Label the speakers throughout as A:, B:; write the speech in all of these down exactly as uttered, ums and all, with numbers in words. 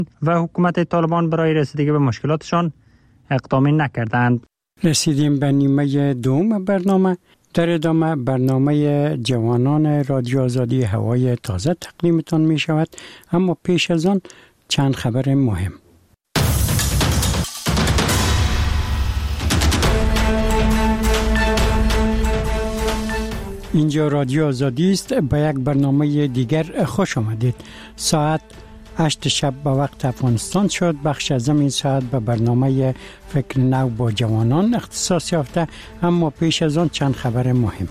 A: و حکومت طالبان برای رسیدگی به مشکلاتشان اقدامی نکردند.
B: رسیدیم به نیمه دوم برنامه. در ادامه برنامه جوانان رادیو آزادی هوای تازه تقدیمتان می شود، اما پیش از آن چند خبر مهم. اینجا رادیو آزادی است. به یک برنامه دیگر خوش آمدید. ساعت هشت شب به وقت افغانستان شد. بخش از این ساعت به برنامه فکر نو با جوانان اختصاص یافته، اما پیش از آن چند خبر مهم.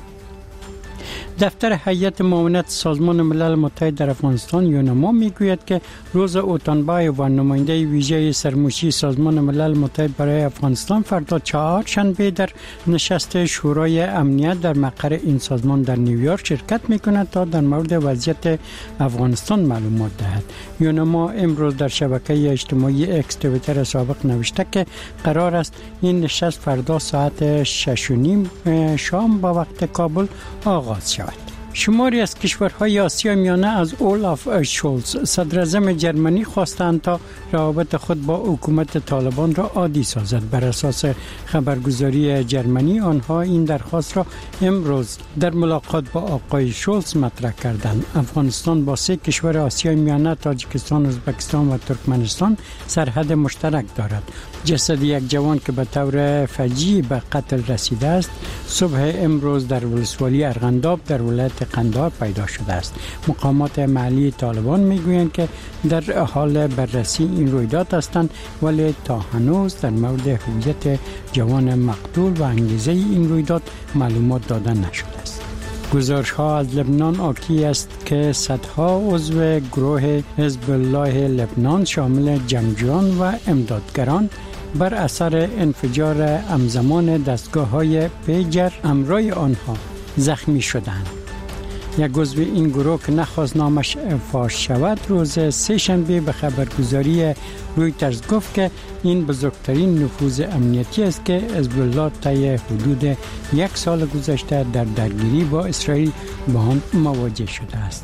B: دفتر هیئت معاونت سازمان ملل متحد در افغانستان یونما میگوید که روز اوتانبای و نماینده ویژه سرموشی سازمان ملل متحد برای افغانستان فردا چهارشنبه در نشست شورای امنیت در مقر این سازمان در نیویورک شرکت میکند تا در مورد وضعیت افغانستان معلومات دهد. یونما امروز در شبکه اجتماعی اکس توییتر سابق نوشته که قرار است این نشست فردا ساعت شش و نیم شام با وقت کابل آغاز شود. شماری از کشورهای آسیا میانه از اولاف شولز صدراعظم جرمنی خواستند تا روابط خود با حکومت طالبان را عادی سازد. بر اساس خبرگزاری جرمنی آنها این درخواست را امروز در ملاقات با آقای شولز مطرح کردند. افغانستان با سه کشور آسیای میانه تاجیکستان، ازبکستان و ترکمنستان سرحد مشترک دارد. جسد یک جوان که به طور فجیع به قتل رسیده است صبح امروز در ولسوالی ارغنداب در ولایت قندهار پیدا شده است. مقامات محلی طالبان میگویند که در حال بررسی این رویداد هستند، ولی تا هنوز در مورد هویت جوان مقتول و انگیزه این رویداد معلومات داده نشده است. گزارش ها از لبنان حاکی است که صدها عضو گروه حزب الله لبنان شامل جنگجویان و امدادگران بر اثر انفجار همزمان دستگاه های پیجر امرای آنها زخمی شدند. یک عضو این گروه که نخواست نامش فاش شود روز سه شنبه به خبرگزاری رویترز گفت که این بزرگترین نفوذ امنیتی است که حزب الله طی حدود یک سال گذشته در درگیری با اسرائیل با آن مواجه شده است.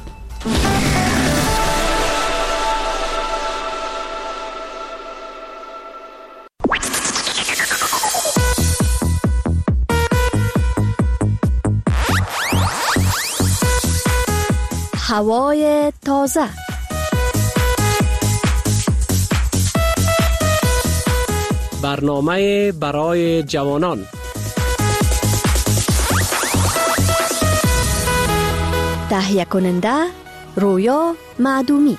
C: هوای تازه.
D: برنامه برای جوانان.
C: تهیه کننده رویا معدومی.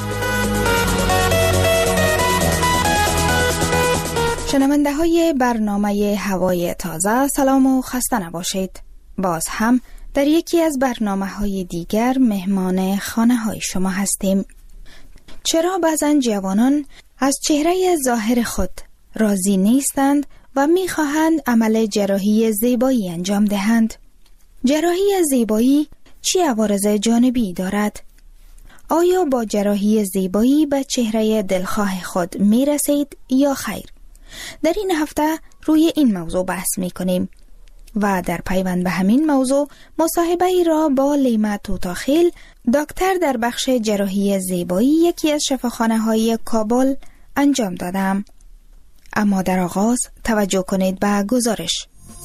E: شنونده های برنامه هوای تازه، سلام و خسته نباشید. باز هم در یکی از برنامه های دیگر مهمان خانه های شما هستیم. چرا بعضن جوانان از چهره ظاهر خود راضی نیستند و می خواهند عمل جراحی زیبایی انجام دهند؟ جراحی زیبایی چه عوارض جانبی دارد؟ آیا با جراحی زیبایی به چهره دلخواه خود می رسید یا خیر؟ در این هفته روی این موضوع بحث می کنیم و در پیوند به همین موضوع مصاحبه ای را با لیما توتاخیل، دکتر در بخش جراحی زیبایی یکی از شفاخانه های کابل انجام دادم. اما در آغاز توجه کنید به گزارش.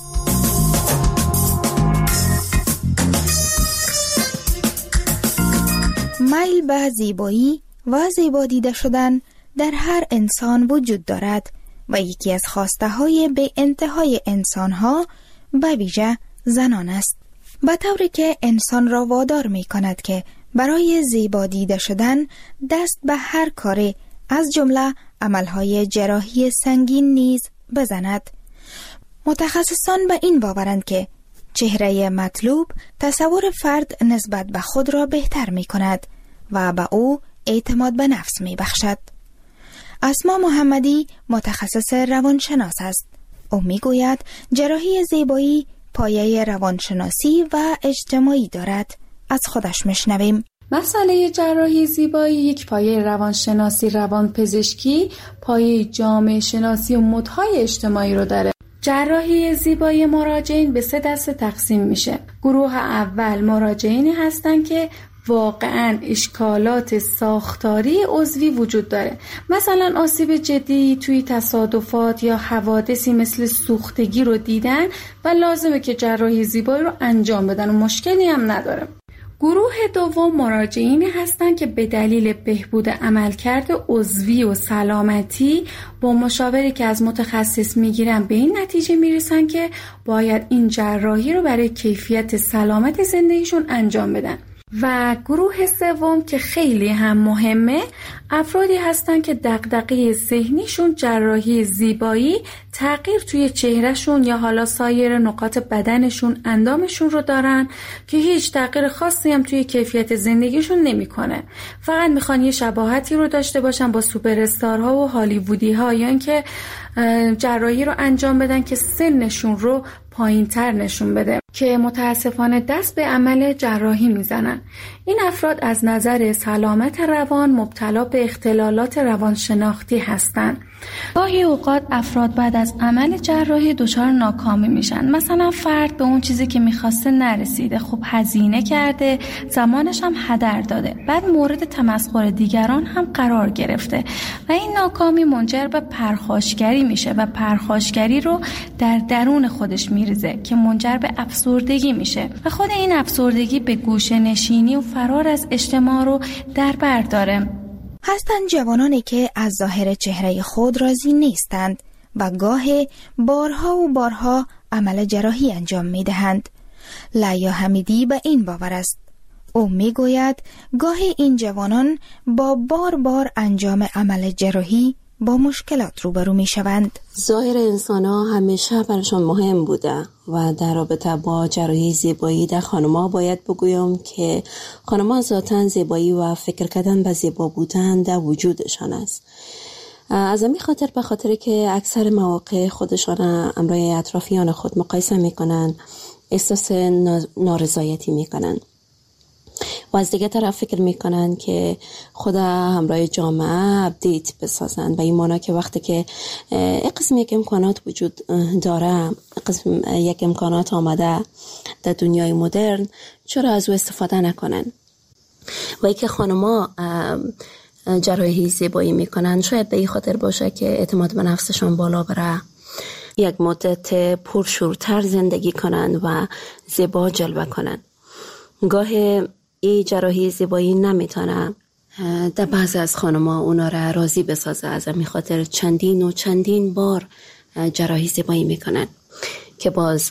E: میل به زیبایی و زیبا دیده شدن در هر انسان وجود دارد و یکی از خواسته های به انتهای انسان ها به ویژه زنان است، به طوری که انسان را وادار می کند که برای زیبا دیده شدن دست به هر کاری از جمله عملهای جراحی سنگین نیز بزند. متخصصان به این باورند که چهره مطلوب تصور فرد نسبت به خود را بهتر می کند و به او اعتماد به نفس می بخشد. اسما محمدی متخصص روانشناس است. او می گوید جراحی زیبایی پایه روانشناسی و اجتماعی دارد. از خودش میشنویم.
F: مسئله جراحی زیبایی یک پایه روانشناسی، روانپزشکی، پایه جامعه شناسی و مدهای اجتماعی رو داره. جراحی زیبایی مراجعین به سه دسته تقسیم میشه. گروه اول مراجعینی هستن که واقعاً اشکالات ساختاری عضوی وجود داره. مثلا آسیب جدی توی تصادفات یا حوادثی مثل سوختگی رو دیدن و لازمه که جراحی زیبایی رو انجام بدن و مشکلی هم نداره. گروه دوم مراجعینی هستند که به دلیل بهبود عملکرد عضوی و سلامتی با مشاوری که از متخصص میگیرن به این نتیجه میرسن که باید این جراحی رو برای کیفیت سلامت زندگیشون انجام بدن. و گروه سوم که خیلی هم مهمه، افرادی هستن که دغدغه ذهنیشون جراحی زیبایی، تغییر توی چهرهشون یا حالا سایر نقاط بدنشون، اندامشون رو دارن که هیچ تغییر خاصی هم توی کیفیت زندگیشون نمیکنه. فقط میخوان یه شباهتی رو داشته باشن با سوپر استارها و هالیوودی ها، یا اینکه جراحی رو انجام بدن که سنشون رو پایین تر نشون بده که متاسفانه دست به عمل جراحی میزنن. این افراد از نظر سلامت روان مبتلا به اختلالات روانشناختی هستند. گاهی اوقات افراد بعد از عمل جراحی دچار ناکامی میشن. مثلا فرد به اون چیزی که میخواسته نرسیده، خب هزینه کرده، زمانش هم هدر داده، بعد مورد تمسخر دیگران هم قرار گرفته و این ناکامی منجر به پرخاشگری میشه و پرخاشگری رو در درون خودش میریزه که منجر به افسردگی میشه و خود این افسردگی به گوشه نشینی و فرار از اجتماع رو در بر داره.
E: هستند جوانانی که از ظاهر چهره خود راضی نیستند و گاه بارها و بارها عمل جراحی انجام می دهند. لیا حمیدی به این باور است. او می گوید گاه این جوانان با بار بار انجام عمل جراحی با مشکلات روبرو می شوند.
G: ظاهر انسان ها همیشه برشان مهم بوده و در رابطه با جراحی زیبایی در خانم‌ها باید بگویم که خانم‌ها ذاتاً زیبایی و فکر کردن به زیبا بودن در وجودشان است. از همین خاطر به خاطر که اکثر مواقع خودشان امروی اطرافیان خود مقایسه میکنن، احساس نارضایتی میکنن و از دیگه طرف فکر میکنن که خدا همراه جامعه اپدیت بسازن، به این معنی که وقتی که یک قسم یک امکانات وجود داره، قسم یک امکانات آمده در دنیای مدرن، چرا از او استفاده نکنن؟ و ای که خانما جراحی زیبایی میکنن شاید به این خاطر باشه که اعتماد به نفسشان بالا بره، یک مدت پرشورتر زندگی کنن و زیبا جلوه کنن. گاه ای جراحی زیبایی نمیتونه در بعضی از خانم‌ها اونا را راضی بسازه، از همین خاطر چندین و چندین بار جراحی زیبایی میکنن که باز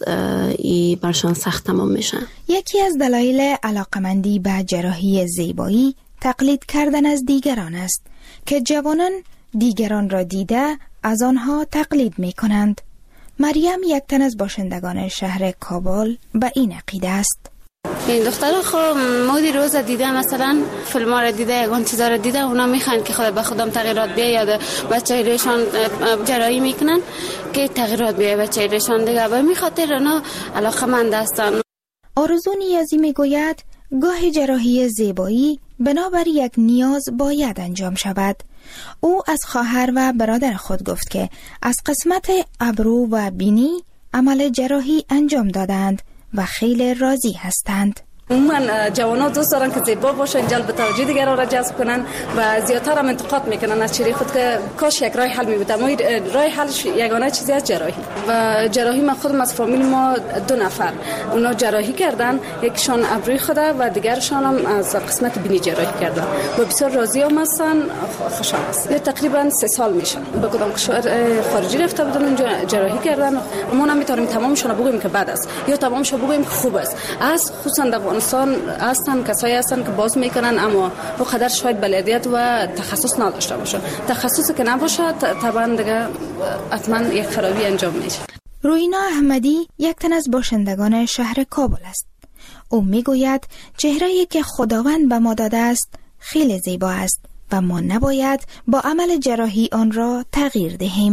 G: ای برشان سخت تمام میشن.
E: یکی از دلایل علاقمندی به جراحی زیبایی تقلید کردن از دیگران است که جوانان دیگران را دیده از آنها تقلید میکنند. مریم یک تن از باشندگان شهر کابل به این عقیده است.
H: این دخترها خب مودی روز دیده، مثلا فیلم ها را دیده، یگان چیزا را دیده، اونا میخوان که خود به خودم تغییرات بیاید، بچه ریشان جراحی میکنن که تغییرات بیاید بچه ریشان دیگه، به می خاطر اونا علاقمند هستن.
E: آرزو نیازی میگوید گاه جراحی زیبایی بنابر یک نیاز باید انجام شود. او از خواهر و برادر خود گفت که از قسمت ابرو و بینی عمل جراحی انجام دادند و خیلی راضی هستند.
I: عموما جوانان دوست دارن که زیبا باشن، جلب توجه دیگران را جذب کنن و زیادتر هم انتقاد میکنن از چهره خود که کاش یک راه حل میبود. اما راه حلش یگانه چیزی از جراحی و جراحی. من خودم از فامیل ما دو نفر اونا جراحی کردن، یکشان ابروی خوده و دیگرشان هم از قسمت بینی جراحی کردن و بسیار راضی هم هستن، خوشحال هستن. تقریبا سه سال میشه به کدام کشور خارجی رفته بودن اونجا جراحی کردن. ما نمیتونیم تمامشون رو بگیم که بد است یا تمامش رو بگیم که خوب است. از خصوصا افغانستان هستن کسایی هستن که باز میکنن اما به قدر شاید بلدیت و تخصص نداشته باشن. تخصصی که نباشه طبعا دیگه حتما یک خرابی انجام میشه.
E: روینا احمدی یک تن از باشندگان شهر کابل است. او میگوید چهره‌ای که خداوند به ما داده است خیلی زیبا است و ما نباید با عمل جراحی آن را تغییر دهیم.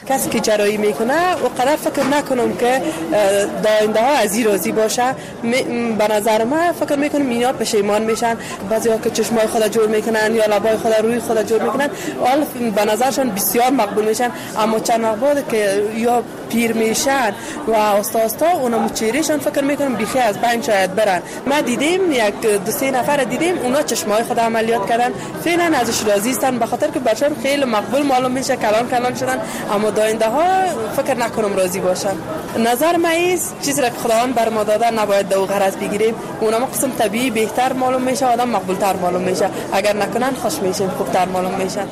J: کسی که جراحی میکنه و قدر فکر نکنم که داینده ها از این راضی باشه. به نظر من فکر میکنم اینا پشیمان میشن. بعضیا که چشمای خود جور میکنن یا لبای خود روی خود جور میکنن حال به نظرشون بسیار مقبول میشن، اما چند وقت بعد که یا پیر میشن و آستا آستا اونم چهرهشون فکر میکنم بیخی از بین شاید برن. ما دیدیم یک دو سه نفر دیدیم اونا چشمای خود عملیات کردن، فعلا ازش راضی هستن به خاطر که برشون خیلی مقبول معلوم میشه، کلان کلان شدن، اما داینده ها فکر نکنم راضی باشن. نظر من است چیزی را که خداوند بر ما داده نباید دو غرض بگیریم. اونم قسم طبیعی بهتر معلوم میشه، آدم مقبول تر معلوم میشه، اگر نکنن خوش میشیم، خوبتر معلوم میشه.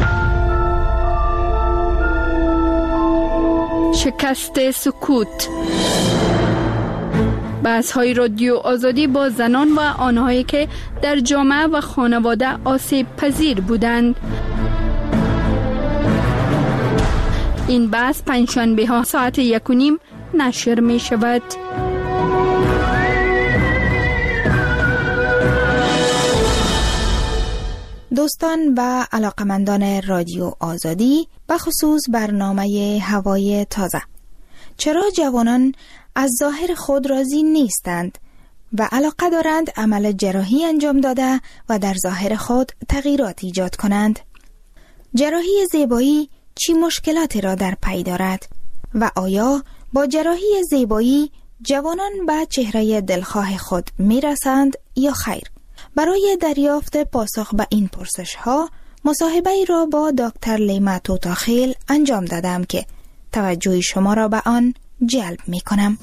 K: شکست سکوت. بحث‌های رادیو آزادی با زنان و آنهایی که در جامعه و خانواده آسیب پذیر بودند. این بحث پنجشنبه ها ساعت یک و نیم نشر می شود.
E: دوستان و علاقمندان رادیو آزادی، به خصوص برنامه هوای تازه، چرا جوانان از ظاهر خود راضی نیستند و علاقه دارند عمل جراحی انجام داده و در ظاهر خود تغییرات ایجاد کنند؟ جراحی زیبایی چی مشکلاتی را در پی دارد و آیا با جراحی زیبایی جوانان به چهره دلخواه خود می رسند یا خیر؟ برای دریافت پاسخ به این پرسش ها مصاحبه را با دکتر لیما توتاخیل انجام دادم که توجه شما را به آن جلب می کنم.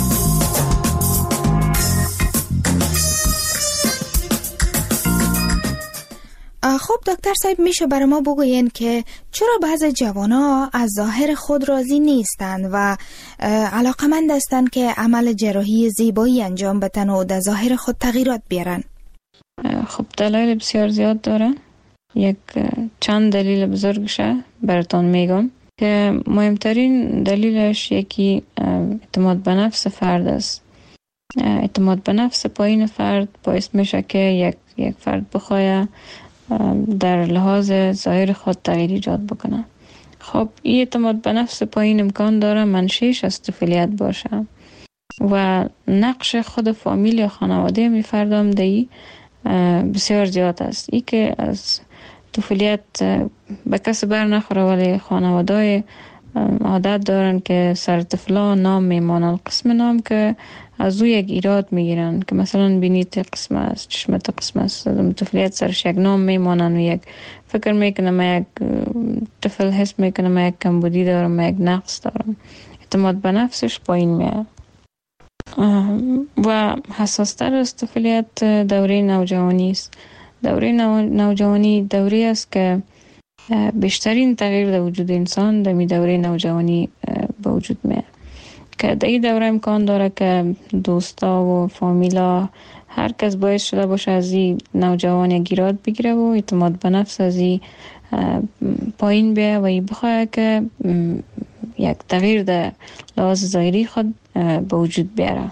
E: خب دکتر صاحب، میشه برای ما بگوین که چرا بعض جوانا از ظاهر خود راضی نیستند و علاقمند هستند که عمل جراحی زیبایی انجام بدن و در ظاهر خود تغییرات بیارن؟
L: خب دلایل بسیار زیاد داره. یک چند دلیل بزرگشه براتون میگم که مهمترین دلیلش یکی اعتماد به نفس فرد است. اعتماد به نفس پایین فرد باعث میشه که یک یک فرد بخواه در لحاظ ظاهر خود تغییر ایجاد بکنه. خب این اعتماد به نفس پایین امکان داره منشأش از طفولیت باشه و نقش خود فامیل یا خانواده می فردام دی بسیار زیاد است. ای که از طفولیت به کس بر نخوره ولی خانواده عادت دارن که سر طفلا نام میمانن، قسم نام که از او یک ایراد میگیرن که مثلا بینیت قسم است، چشمت قسم است، طفولیت سرش یک نام میمانن و یک فکر میکنه ما یک طفل حس میکنه ما یک کمبودی دارم، ما یک نقص دارم، اعتماد به نفسش پایین میاد. و حساستر از طفولیت دوره نوجوانی است. دوره نوجوانی دوره است که بیشترین تغییر در وجود انسان در می دوره نوجوانی به وجود میاد که در این دوره امکان داره که دوستا و فامیلا هر کس باعث شده باشه از این نوجوان گیراد بگیره و اعتماد به نفس از این پایین بیه و این بخواه که یک تغییر در لحاظ ظاهری خود به وجود بیاره.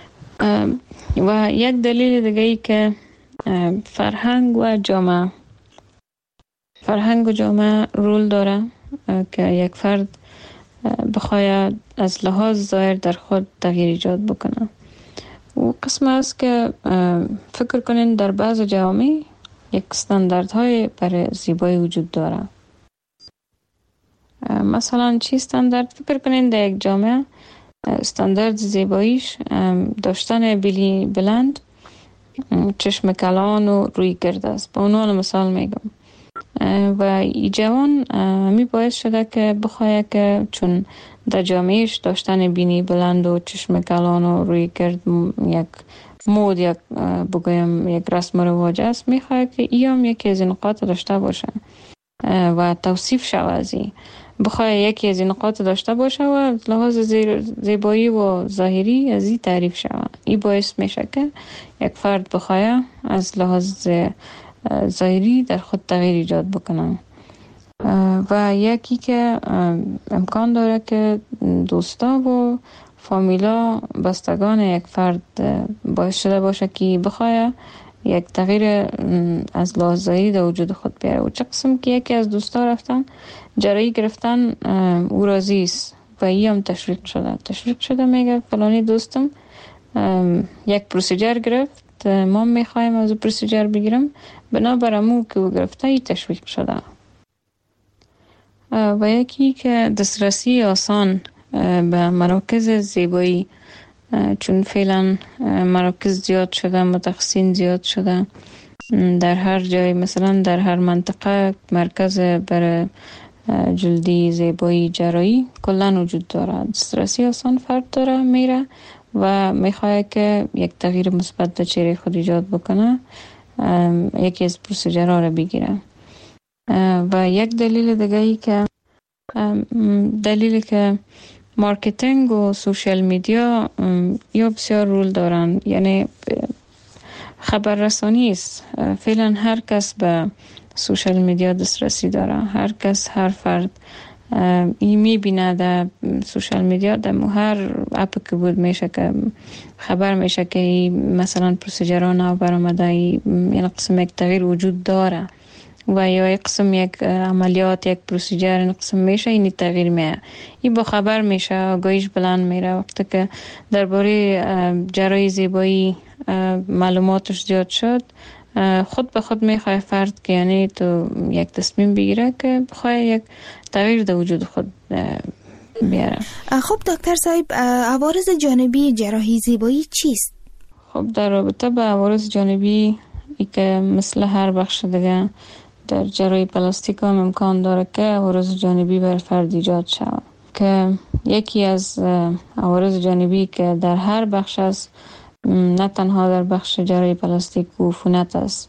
L: و یک دلیل دیگه ای که فرهنگ و جامعه فرهنگ و جامعه رول داره که یک فرد بخواه از لحاظ ظاهر در خود تغییر ایجاد بکنه. و قسم است که فکر کنین در بعض جوامع یک استانداردهای برای زیبایی وجود داره. مثلا چی استاندارد؟ فکر کنین در یک جامعه استاندارد زیباییش داشتن بیلی بلند، چشم کلان و روی گرد است. به عنوان مثال میگم. و ای جوان می باعث شده که بخواه که چون در جامعهش داشتن بینی بلند و چشم کلان و روی گرد یک مود، یک بگویم یک رسم و رواج است، می خواه که ای هم یکی از این نقاط داشته باشه و توصیف شود از این. بخواه یکی از این نقاط داشته باشه و لحاظ زیبایی و ظاهری از این تعریف شود. این باعث میشه که یک فرد بخواه از لحاظ ظاهری در خود تغییر ایجاد بکنن. و یکی که امکان داره که دوستا و فامیلا بستگان یک فرد باعث شده باشه که بخواه یک تغییر از لحظه‌ای در وجود خود بیاره. و چه قسم که یکی از دوستا رفتن جراحی گرفتن، او راضی است و ای هم تشویق شده تشویق شده میگه فلانی دوستم یک پروسیجر گرفت، ما میخوایم از او پروسیجر بگیرم، بنابر امو که او گرفته ای تشویق شده. و یکی که دسترسی آسان به مراکز زیبایی، چون فعلا مراکز زیاد شده، متخصصین زیاد شده، در هر جای مثلا در هر منطقه مرکز برای جلدی زیبایی جراحی کلا وجود داره. دسترسی آسان فرد داره میره و میخواد که یک تغییر مثبت در چهره خود ایجاد بکنه، یکی از پروسیجرها را بگیره. و یک دلیل دیگه ای که دلیلی که مارکتینگ و سوشال میدیا یا بسیار رول دارن، یعنی خبررسانی است. فعلا هر کس به سوشال میدیا دسترسی داره، هر کس، هر فرد ای میبینه در سوشال میدیا، در هر اپ که بود میشه که خبر میشه که مثلا پروسیجرها نو برآمده، یعنی قسم یک تغییر وجود داره و یا یک قسم یک عملیات، یک پروسیجر این قسم میشه، این تغییر میه، این با خبر میشه، آگاهیش بلند میره. وقتی که درباره جراحی زیبایی معلوماتش زیاد شد، خود به خود میخواه فرد که یعنی تو یک تصمیم بگیره که بخواه یک تغییر در وجود خود بیاره.
E: خب دکتر صاحب، عوارض جانبی جراحی زیبایی چیست؟
L: خب در رابطه با عوارض جانبی ای که مثل هر بخش دیگه در جراحی پلاستیک هم امکان داره که عوارض جانبی بر فرد ایجاد شود، که یکی از عوارض جانبی که در هر بخش است، نه تنها در بخش جراحی پلاستیک و عفونت است،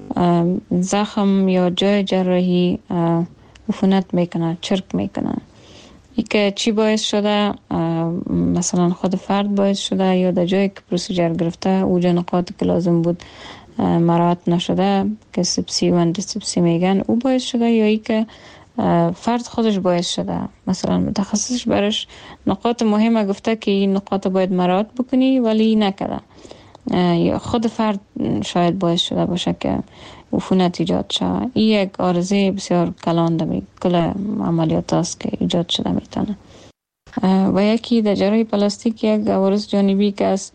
L: زخم یا جای جراحی عفونت میکنه، چرک میکنه. ای که چی باعث شده؟ مثلا خود فرد باعث شده یا در جایی که پروسیجر گرفته اوجا نقاط که لازم بود مراعات نشده که سپسی و اندوسپسی میگن، او باعث شده، یا ای که فرد خودش باعث شده، مثلا متخصصش برش نقاط مهمه گفته که این نقاط باید مراعات بکنی ولی نکرده، یا خود فرد شاید باعث شده باشه که عفونت ایجاد شده. این یک عارضه بسیار کلان در کل عملیات است که ایجاد شده میتونه. و یکی در جراحی پلاستیک یک عوارض جانبی که است،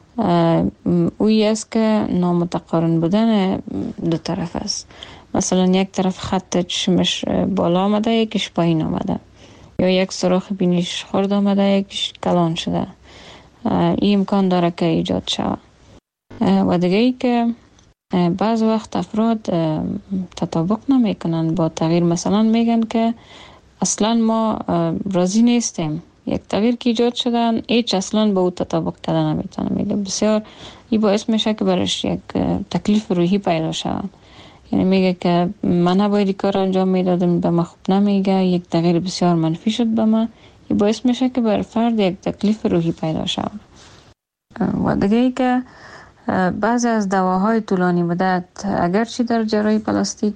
L: اوی است که نامتقارن بودن دو طرف است. مثلا یک طرف خط چشمش بالا آمده، یکیش پایین آمده، یا یک سوراخ بینیش خرد آمده، یکیش کلان شده. این امکان داره که ایجاد شود. و دیگه ای که بعض وقت افراد تطابق نمیکنن با تغییر، مثلا میگن که اصلا ما راضی نیستیم، یک تغییر که ایجاد شدن هیچ اصلا با او تطابق کردن نمیتونه. میگه بسیار این باعث میشه که برش یک تکلیف روحی پیدا شود، یعنی میگه که من نباید این کار انجام میدادم، به من خوب نمیگه، یک تغییر بسیار منفی شد به من. این باعث میشه که بر فرد یک تکلیف روحی پیدا شود. و دیگه ای که بعضی از دواهای طولانی مدت، اگرچه در جراحی پلاستیک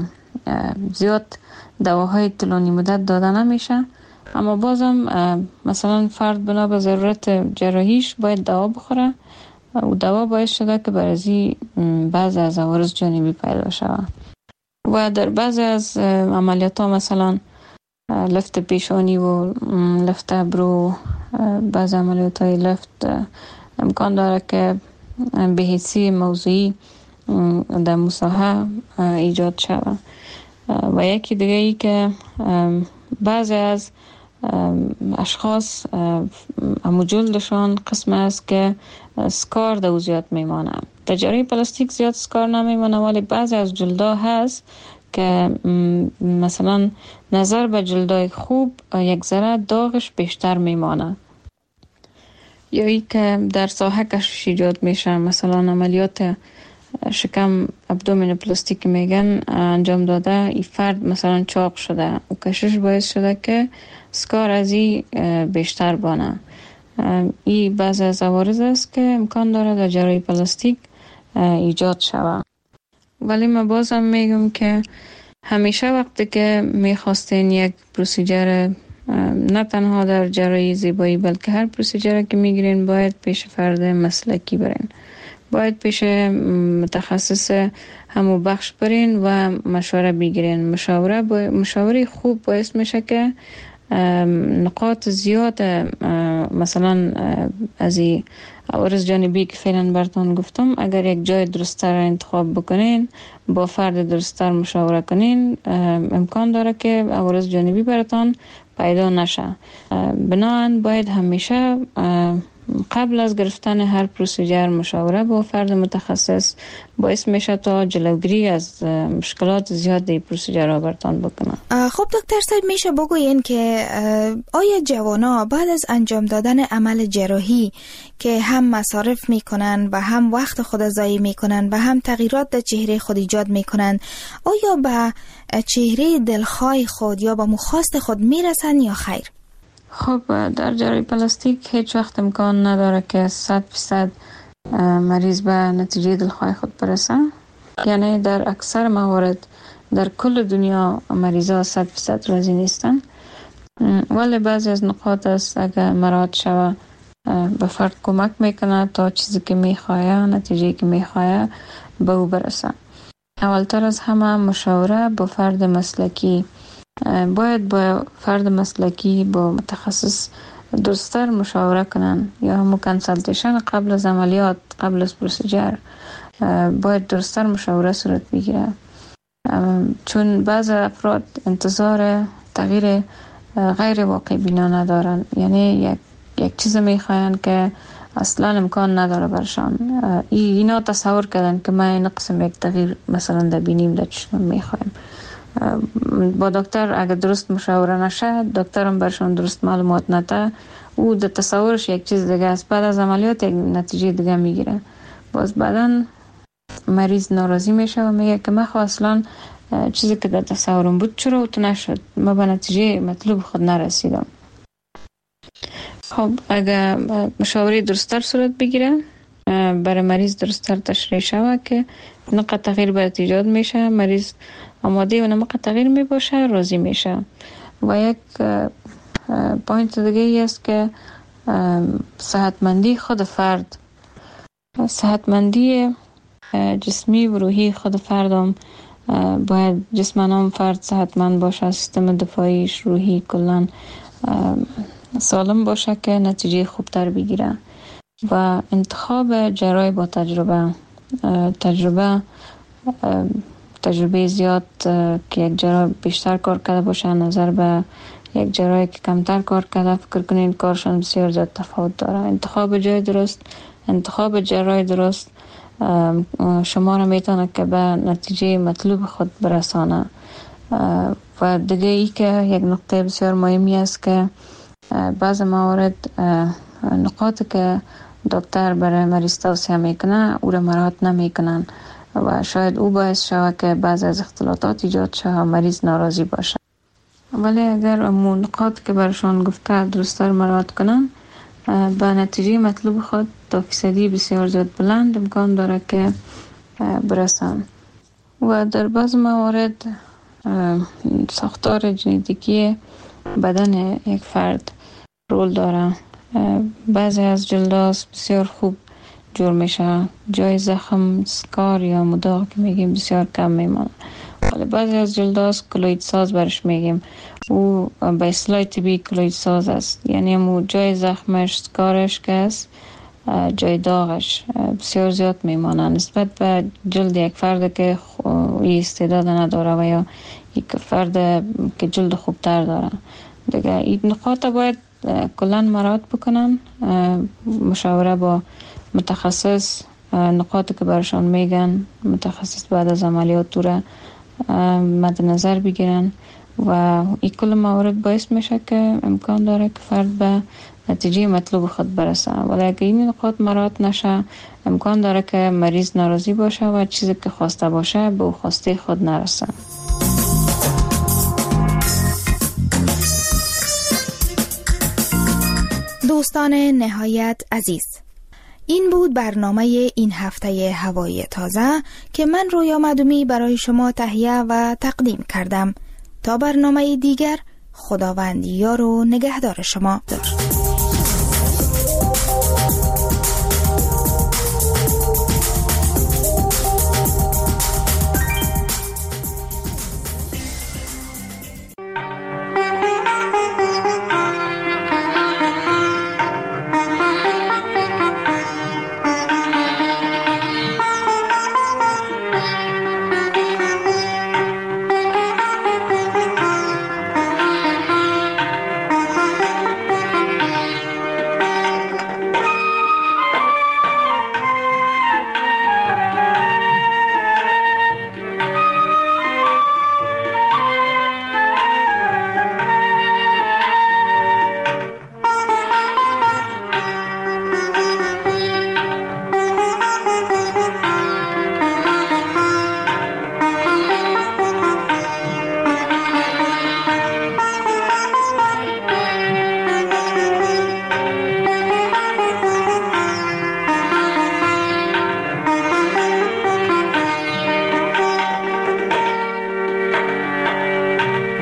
L: زیاد دواهای طولانی مدت داده نمیشه، اما بازم مثلا فرد بنا به ضرورت جراحیش باید دوا بخوره و دوا باعث شده که برازی بعضی از عوارض جانبی پیدا شود. و در بعضی از عملیات ها مثلا لفت پیشانی و لفت ابرو، بعضی عملیات های لفت امکان داره که به حسی موضوعی در مساحه ایجاد شود. و یکی دیگه ای که بعضی از اشخاص امو جلدشان قسم است که سکار در زیاد میمانه. در جراحی پلاستیک زیاد سکار نمیمانه، ولی بعضی از جلدا هست که مثلا نظر به جلدای خوب یک ذره داغش بیشتر میمانه، یا ای که در ساحه کشش ایجاد میشه. مثلا عملیات شکم ابدومین پلاستیک میگن انجام داده، ای فرد مثلا چاق شده و کشش باعث شده که سکار از ای بیشتر بانه. ای بعض از عوارض است که امکان داره در جراحی پلاستیک ایجاد شود. ولی من بازم میگم که همیشه وقتی که میخواستین یک پروسیجر، نه تنها در جراحی زیبایی بلکه هر پروسیجر که میگیرین، باید پیش فرد مسلکی برین. باید پیش متخصص همو بخش برین و مشوره بگیرین. مشاوره با... مشاوره خوب باعث میشه که نقاط زیاد مثلا از این عوارض جانبی که فعلا براتون گفتم، اگر یک جای درست‌تر انتخاب بکنین، با فرد درست‌تر مشاوره کنین، امکان داره که عوارض جانبی براتون پیدا نشه. بنابراین باید همیشه قبل از گرفتن هر پروسیجر مشاوره با فرد متخصص باعث میشه تا جلوگیری از مشکلات زیاد در پروسیجر را برتان بکنه.
E: خب دکتر صاحب، میشه بگوین که آیا جوانا بعد از انجام دادن عمل جراحی که هم مصارف میکنن و هم وقت خود ضایع میکنن و هم تغییرات در چهره خود ایجاد میکنن، آیا به چهره دلخواه خود یا به مخواست خود میرسن یا خیر؟
L: خب در جراحی پلاستیک هیچ وقت امکان نداره که صد فیصد مریض به نتیجه دلخواه خود برسه. یعنی در اکثر موارد در کل دنیا مریضا صد فیصد راضی نیستن، ولی بعضی از نقاط است اگر مراعات شود به فرد کمک میکنه تا چیزی که میخواه، نتیجه که میخواه به او برسه. اولتر از همه مشاوره با فرد مسلکی. باید با فرد مسلکی، با متخصص درست‌تر مشاوره کنن، یا همون کنسلتیشن قبل از عملیات، قبل از پروسیجر باید درست‌تر مشاوره صورت بگیره، چون بعض افراد انتظار تغییر غیر واقع بینا ندارن. یعنی یک یک چیز میخواین که اصلا امکان نداره برشان. اینا تصور کردن که ما این قسم یک تغییر مثلا در بینیم در چشم میخوایم. با دکتر اگر درست مشاوره نشه، دکترم برشان درست معلومات نده، او در تصورش یک چیز دیگه است، بعد از عملیات یک نتیجه دیگه میگیره. باز بعدن مریض ناراضی میشه و میگه که من خب اصلا چیزی که در تصورم بود چرا اوت نشد، ما به نتیجه مطلوب خود نرسیدم. خب اگر مشاوره درست‌تر صورت بگیره، برای مریض درست‌تر تشریح شود که نقطه تغییر باید ایجاد میشه، مریض آماده و نمق تغییر می باشه، راضی میشه. و یک پوینت دیگه ای است که صحتمندی خود فرد، صحتمندی جسمی و روحی خود فردم باید جسمانم فرد صحتمند باشه، سیستم دفاعیش روحی کلن سالم باشه که نتیجه خوبتر بگیره. و انتخاب جراح با تجربه تجربه تجربه زیاد که یک جراح بیشتر کار کرده باشه نظر به یک جراحی که کمتر کار کرده، فکر کنین کارشان بسیار زیاد تفاوت داره. انتخاب جای درست، انتخاب جراح درست شما را میتونه که به نتیجه مطلوب خود برسانه. و دیگه ای که یک نقطه بسیار مهمی است که بعض موارد نقاطی که دکتر برای مریض توصیه میکنه او را مراعات نمیکنن و شاید او باعث شود که بعض از اختلالات ایجاد شود و مریض ناراضی باشه. ولی اگر امون نقاط که برشان گفته درست‌تر مراعات کنن، به نتیجه مطلوب خود تا فیصدی بسیار زیاد بلند امکان داره که برسن. و در بعض موارد ساختار ژنتیکی بدن یک فرد رول داره. بعضی از جلداز بسیار خوب جور میشه، جای زخم، سکار یا مداغ که میگیم بسیار کم میمونه. ولی بعضی از جلداز کلوید ساز برش میگیم، او به اصطلاح طبیعی کلوید ساز است. یعنی مو جای زخمش، سکارش که است، جای داغش بسیار زیاد میمانه نسبت به جلد یک فرد که این استعداد نداره و یا یک فرد که جلد خوبتر داره. دیگه این نقاط باید کلان مراعات بکنن، مشاوره با متخصص، نقاطی که برشان میگن متخصص بعد از عملیات دوره مد نظر بگیرن و این کل موارد باعث میشه که امکان داره که فرد به نتیجه مطلوب خود برسه. ولی اگه این نقاط مراعات نشه، امکان داره که مریض ناراضی باشه و چیزی که خواسته باشه به او خواسته خود نرسه.
E: دوستان نهایت عزیز، این بود برنامه این هفته هوای تازه که من رویا مدومی برای شما تهیه و تقدیم کردم. تا برنامه دیگر، خداوند یار و نگهدار شما.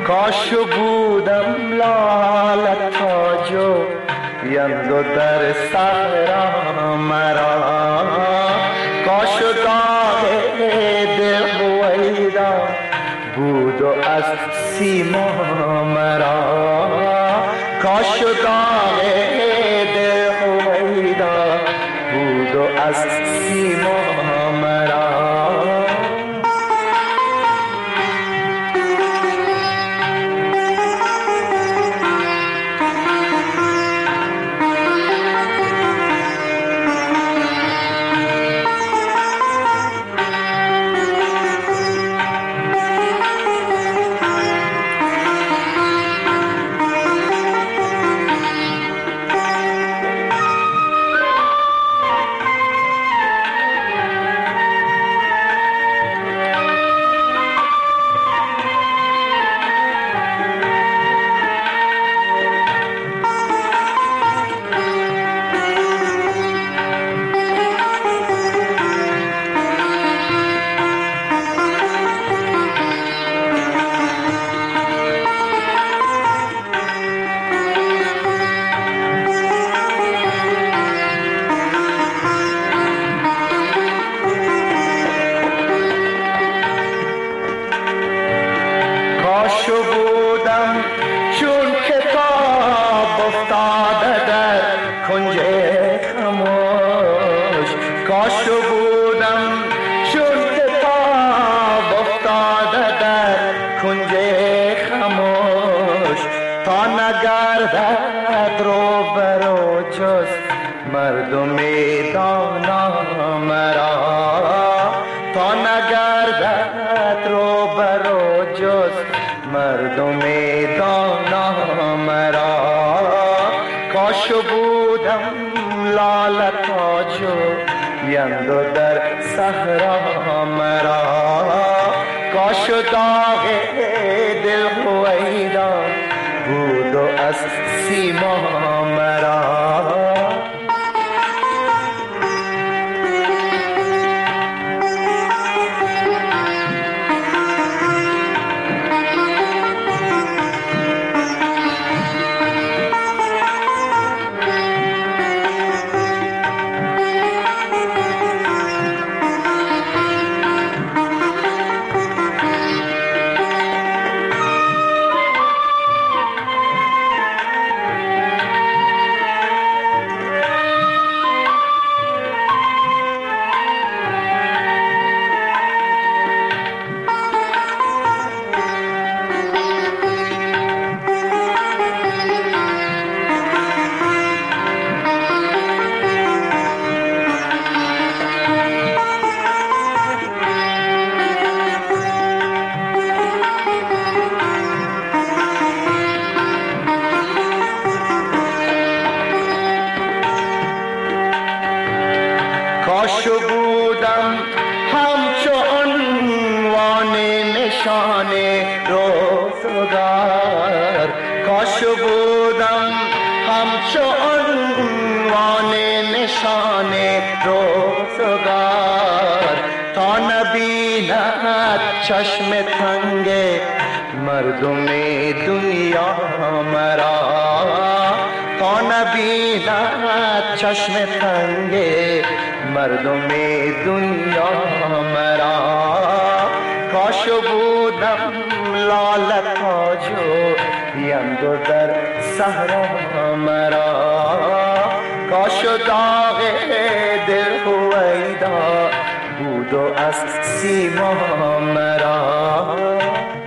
M: کاش بودم لالت تاجو یندو در صحرا مرا کاش داغ دل هویدا بود و از سیما مرا کاش داغ دل هویدا بود و از سیما مرا چشم تنگ مردم دنیا مرا تا نبیند چشم تنگ مردم دنیا مرا کاش بودم لالت تاجو یندو در صحرا مرا کاش داغ دل هویدا بود و از سیما مرا